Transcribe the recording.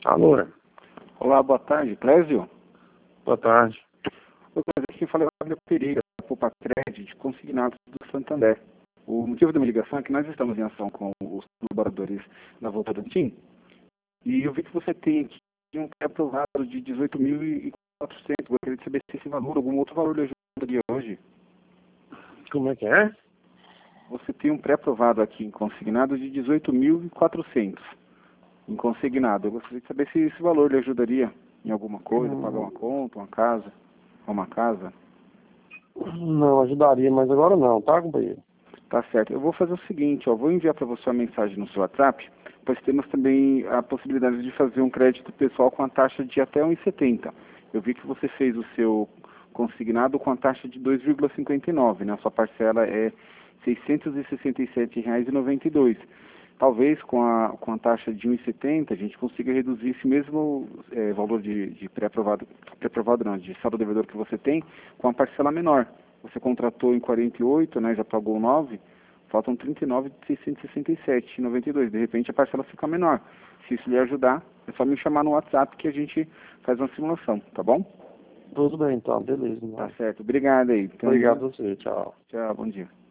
Alô? Olá, boa tarde, Clésio. Boa tarde. Eu aqui falei o Fábio Periga, da Poupa Crédito, consignados do Santander. O motivo da minha ligação é que nós estamos em ação com os colaboradores da Volta do TIM, e eu vi que você tem aqui um pré-aprovado de 18.400. Gostaria de saber se esse valor, algum outro valor lhe ajudaria hoje. Como é que é? Você tem um pré-aprovado aqui em consignado de 18.400. Em consignado. Eu gostaria de saber se esse valor lhe ajudaria em alguma coisa, pagar uma conta, uma casa, uma casa. Não, ajudaria, mas agora não, tá, companheiro? Tá certo. Eu vou fazer o seguinte, ó, vou enviar para você uma mensagem no seu WhatsApp, pois temos também a possibilidade de fazer um crédito pessoal com a taxa de até 1,70. Eu vi que você fez o seu consignado com a taxa de 2,59, né? A sua parcela é R$ 667,92. Talvez com a taxa de 1,70 a gente consiga reduzir esse mesmo valor de pré-aprovado não, de saldo devedor que você tem com a parcela menor. Você contratou em 48, né, já pagou 9, faltam 39 de 667,92. De repente a parcela fica menor. Se isso lhe ajudar, é só me chamar no WhatsApp que a gente faz uma simulação, tá bom? Tudo bem, então, beleza. Tá certo. Obrigado aí. Obrigado a você, tchau. Tchau, bom dia.